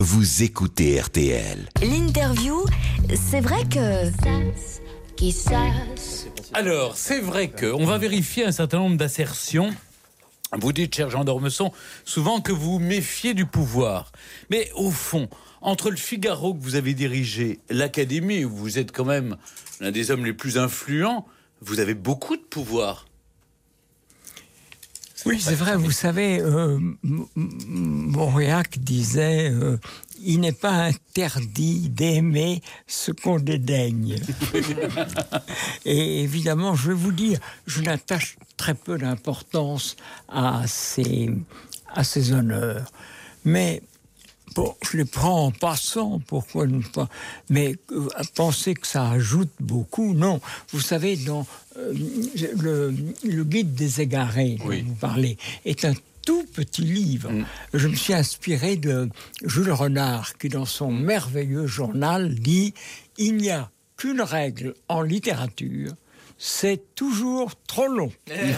Vous écoutez RTL. L'interview, c'est vrai que... Alors, c'est vrai qu'on va vérifier un certain nombre d'assertions. Vous dites, cher Jean d'Ormesson, souvent que vous méfiez du pouvoir. Mais au fond, entre le Figaro que vous avez dirigé, l'Académie, où vous êtes quand même l'un des hommes les plus influents, vous avez beaucoup de pouvoir. Oui, c'est vrai, vous savez, Mauriac disait il n'est pas interdit d'aimer ce qu'on dédaigne. Et évidemment, je vais vous dire, je n'attache très peu d'importance à ces honneurs. Mais bon, je les prends en passant, pourquoi ne pas. Mais penser que ça ajoute beaucoup, non. Vous savez, dans le guide des égarés dont vous parlez est un tout petit livre. Je me suis inspiré de Jules Renard qui, dans son merveilleux journal, dit « Il n'y a qu'une règle en littérature, c'est toujours trop long. »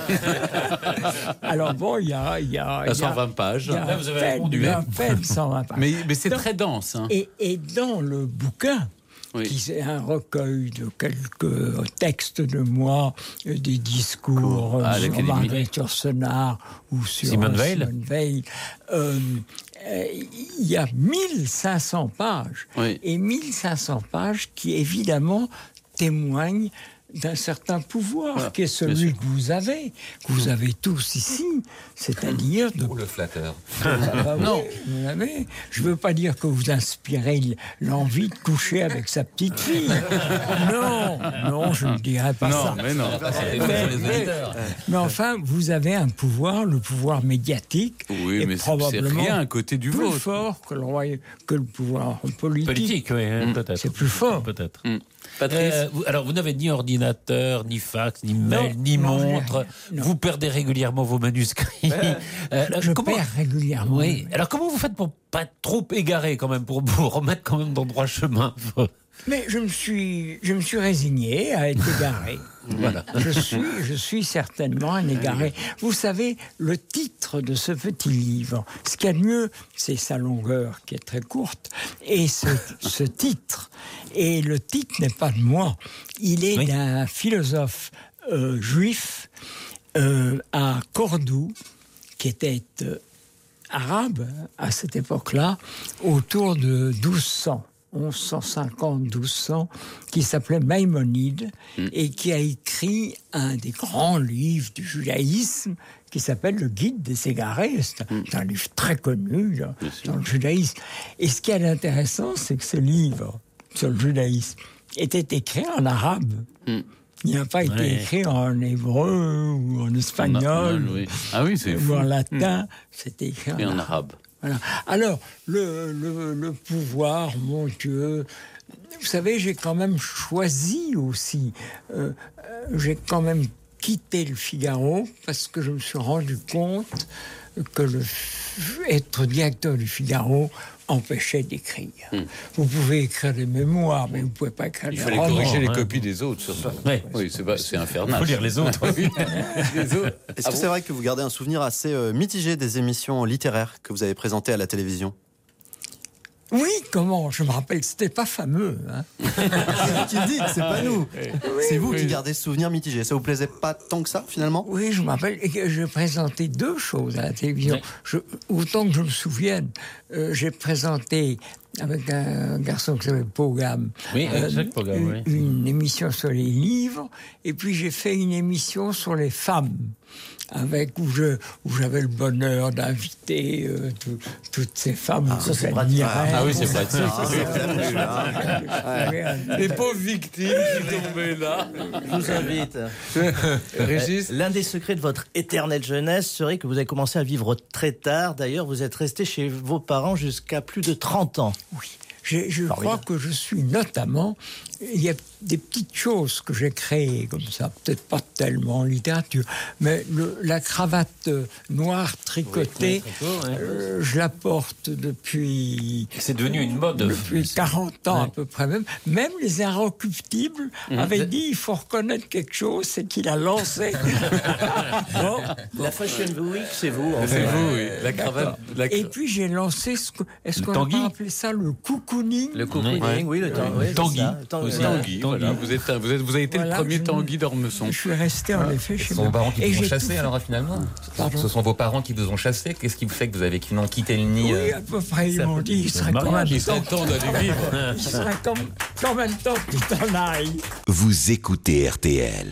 Alors bon, il y a 120 pages. Là, vous avez répondu. À peine 120 pages. Mais c'est très dense. Hein. Et dans le bouquin, qui est un recueil de quelques textes de moi, des discours sur Marguerite Yourcenar ou sur Simone Veil, il y a 1500 pages. Et 1500 pages qui, évidemment, témoignent d'un certain pouvoir, qui est celui que vous avez tous ici, c'est-à-dire de... Ou le flatteur. Non, vous l'avez. Je ne veux pas dire que vous inspirez l'envie de coucher avec sa petite fille. Non, je ne dirais pas ça. Mais enfin, vous avez un pouvoir, le pouvoir médiatique, oui, mais probablement c'est rien à côté du plus vôtre. Fort que le pouvoir politique. Oui, peut-être. C'est plus fort. Peut-être. Patrice, alors, vous n'avez ni ordinateur, ni fax, ni mail, ni montre. Non. Vous perdez régulièrement vos manuscrits. Je perds régulièrement. Oui. Alors, comment vous faites pour pas être trop égaré, quand même, pour vous remettre quand même dans le droit chemin? Mais je me suis résigné à être égaré. Voilà. Je suis certainement un égaré. Vous savez, le titre de ce petit livre, ce qu'il y a de mieux, c'est sa longueur qui est très courte, et ce titre. Et le titre n'est pas de moi. Il est d'un philosophe juif à Cordoue, qui était arabe à cette époque-là, autour de 1200. 1150-1200, qui s'appelait Maïmonide, et qui a écrit un des grands livres du judaïsme, qui s'appelle Le Guide des égarés. C'est un livre très connu dans le judaïsme. Et ce qui est intéressant, c'est que ce livre sur le judaïsme était écrit en arabe. Il n'a pas été écrit en hébreu ou en espagnol ou en latin. C'était écrit en arabe. Voilà. Alors, le pouvoir, mon Dieu, vous savez, j'ai quand même choisi aussi, j'ai quand même quitté le Figaro parce que je me suis rendu compte que être directeur du Figaro empêchait d'écrire. Vous pouvez écrire des mémoires, mais vous ne pouvez pas écrire des romans. Il fallait corriger les copies des autres, sur ça. Oui, c'est infernal. Il faut lire les autres. Est-ce que c'est vrai que vous gardez un souvenir assez mitigé des émissions littéraires que vous avez présentées à la télévision ? Oui, comment ? Je me rappelle, c'était pas fameux. Hein. C'est vous qui le dites, c'est pas nous. C'est vous qui gardez ce souvenir mitigé. Ça vous plaisait pas tant que ça, finalement ? Oui, je me rappelle. J'ai présenté deux choses à la télévision. Autant que je me souvienne, j'ai présenté avec un garçon qui s'appelle Pogam, une émission sur les livres, et puis j'ai fait une émission sur les femmes, où j'avais le bonheur d'inviter toutes ces femmes que j'admirais. Ah oui, c'est vrai. Les pauvres victimes qui tombaient là. Je vous invite. Régis, l'un des secrets de votre éternelle jeunesse serait que vous avez commencé à vivre très tard. D'ailleurs, vous êtes resté chez vos parents jusqu'à plus de 30 ans. Oui. Je crois que je suis notamment... Il y a des petites choses que j'ai créées comme ça, peut-être pas tellement en littérature, mais la cravate noire tricotée, je la porte depuis... C'est devenu une mode. Depuis 40 ans à peu près. Même les Inrecuptibles avaient dit il faut reconnaître quelque chose, c'est qu'il a lancé. Bon. La Fashion Week, c'est vous. En C'est fait. vous, oui. La cravate. Et puis j'ai lancé est-ce qu'on a pas appelé ça le cocooning? Le cocooning, oui, le Tanguy. Tanguy, voilà. Vous avez été le premier Tanguy d'Ormesson. Je suis resté en effet chez Ce sont moi. vos parents qui Et vous ont j'ai chassé tout alors finalement Pardon. Ce sont vos parents qui vous ont chassé. Qu'est-ce qui vous fait que vous avez finalement quitté le nid Oui, à peu près, ils m'ont dit, il serait quand même Il serait temps d'aller vivre. il serait quand même temps que tu t'en ailles. Vous écoutez RTL.